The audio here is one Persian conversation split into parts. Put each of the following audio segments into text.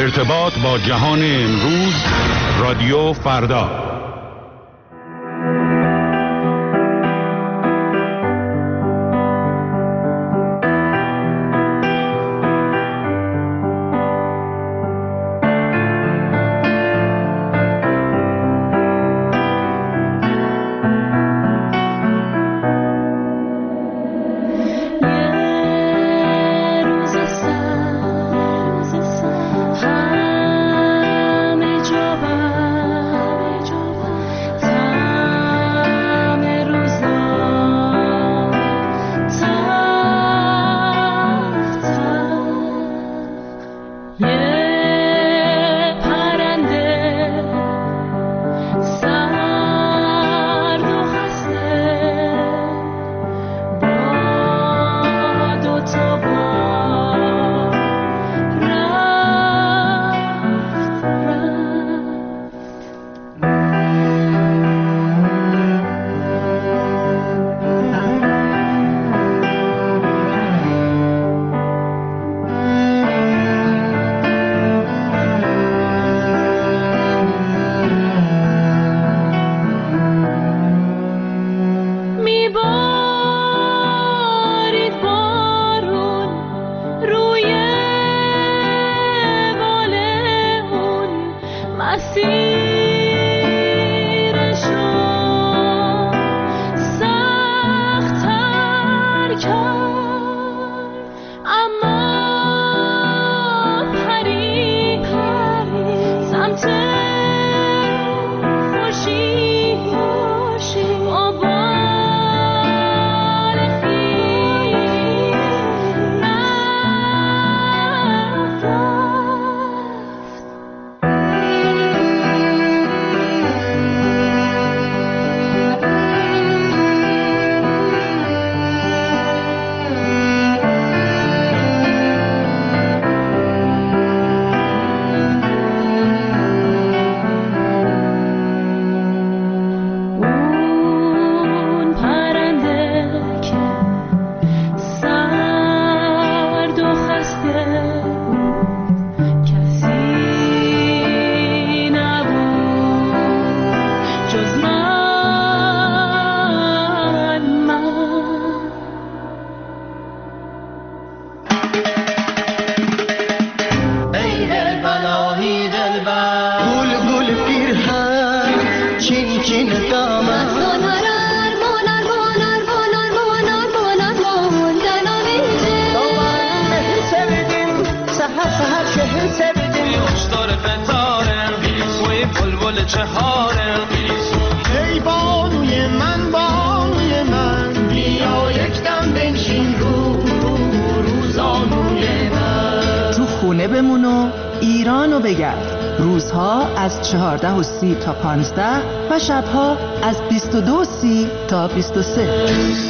ارتباط با جهان امروز، رادیو فردا. از 14:30 تا 15 و شبها از 22:30 تا 23.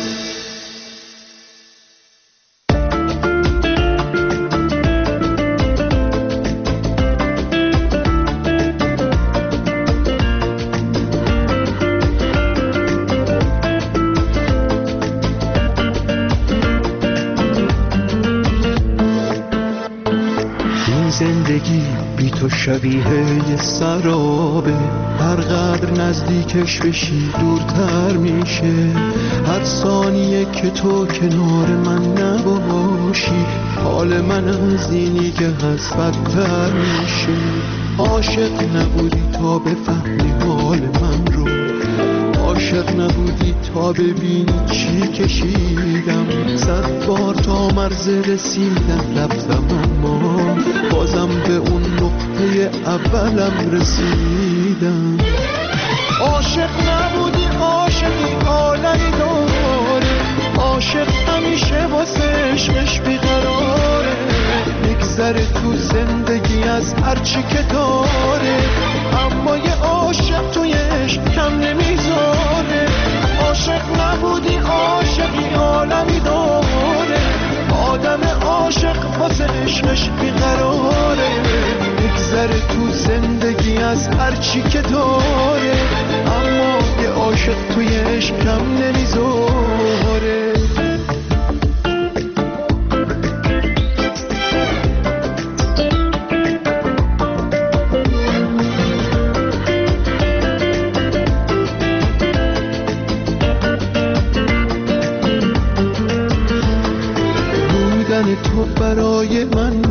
زندگی بی تو شبیه یه سرابه، هر قدر نزدیکش بشی دورتر میشه. هر ثانیه که تو کنار من نباشی، حال من از اینی که هست بدتر میشه. عاشق نبودی تا بفهمی حال من رو، عاشق نبودی تا ببینی چی کشیدم. 100 بار تا مرز رسیدم رفتم، اما بازم به اون نقطه اولم رسیدم. عاشق نبودی، عاشقی عالمی داره، عاشق همیشه واسه عشقش بیقراره. میگذره تو زندگی از هرچی که داره، اما یه عاشق توی عشق کم نمیذاره. عاشق نبودی، عاشقی عالمی داره، آدم عاشق واسه عشقش بیقراره. میگذره تو زندگی از هرچی که داره، اما یه عاشق توی عشق کم نمیذاره.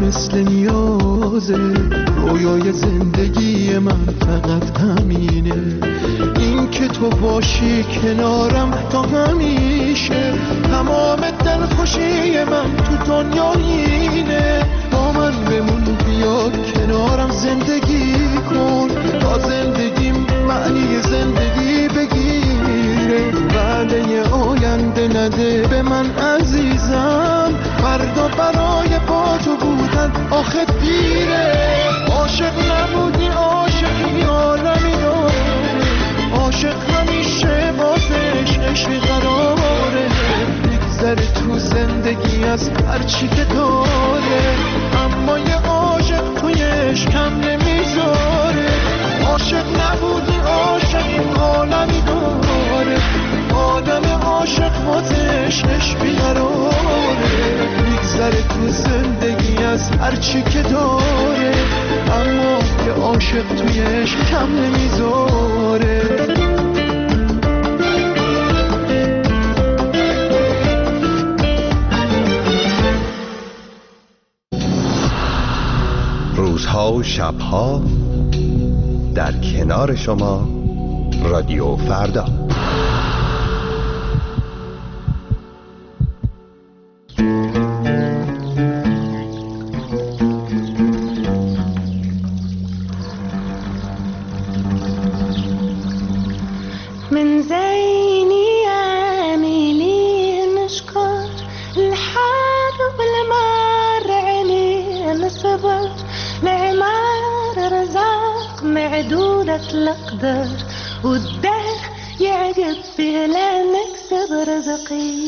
مثل نیازه. رویای زندگی من فقط همینه، این که تو باشی کنارم تا همیشه. تمام دلخوشی من تو دنیا اینه، با من بمون بیا کنارم زندگی کن تا زندگیم معنی زندگی بگیره. وعده آینده نده به من عزیزم، فردا برای با تو بودن آخه دیره. عاشق نبودی عاشقی عالمی داره، عاشق همیشه بازش عشق قراره. بگذره تو زندگی از هرچی که داره، اما یه عاشق تویش کم نمیذاره. عاشق نبودی عاشقی عالمی داره، آدم عاشق بازش عشق بیقراره. بگذره تو زندگی از هرچی که داره، اما یه عاشق تویش کم نمیذاره. روزها و شبها در کنار شما رادیو فردا. من زيني عاملين نشكر الحار والمار علينا صبر، العمار رزاق معدودة الأقدار، والدهر يعقب فيه لا نكسب رزقي.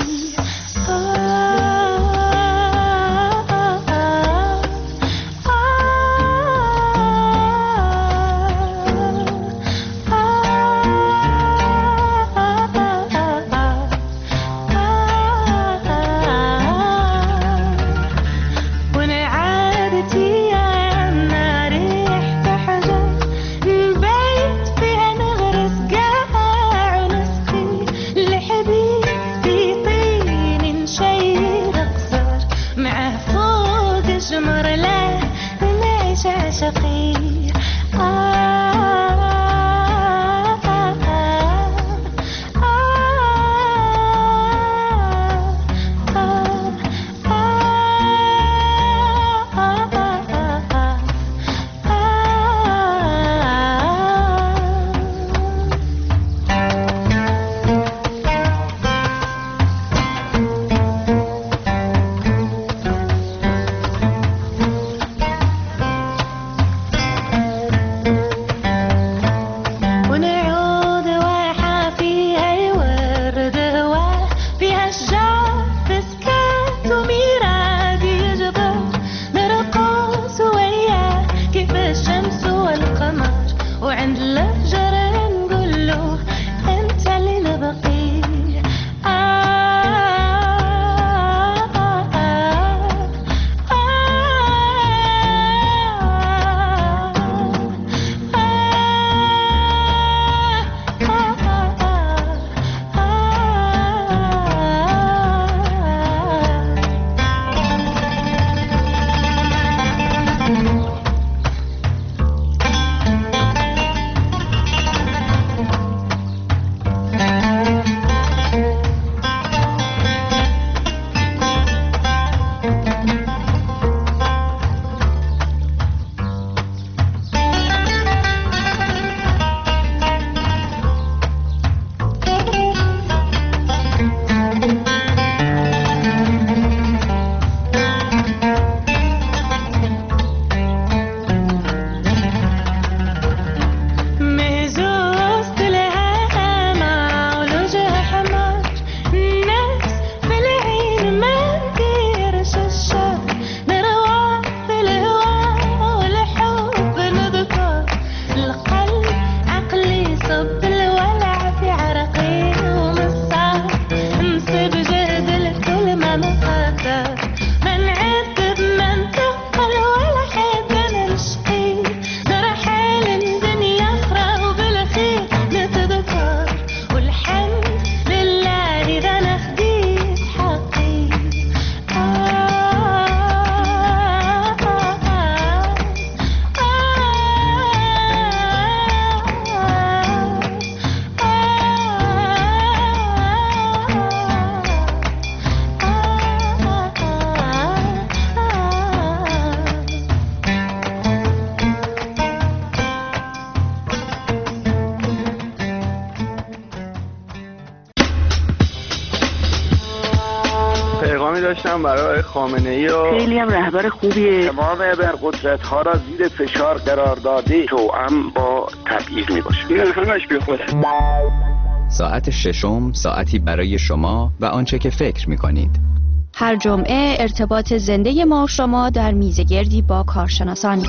گذاشتم برای خامنه‌ای و خیلی هم رهبر خوبیه. تمام ابرقدرت‌ها را زیر فشار قرار داده توأم با تبعیض میباشه. این همش بی خوده. ساعت ششم ساعتی برای شما و آنچه که فکر می‌کنید. هر جمعه ارتباط زنده ما و شما در میزگردی با کارشناسان.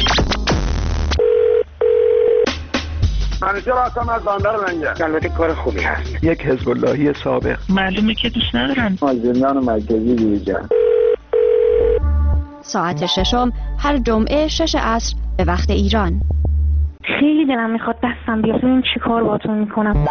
منیجر هستم از بندر لنگر. البته کار خوبی هست. یک حزب اللهی سابق. معلومه که دوست ندارن. از زندان مرکزی بیرون. ساعت ششم هر جمعه 6 عصر به وقت ایران. خیلی دلم میخواد دستم بیاد ببینم چی کار باتون میکنم.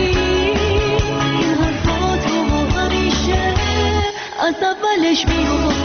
از اولش میگفتی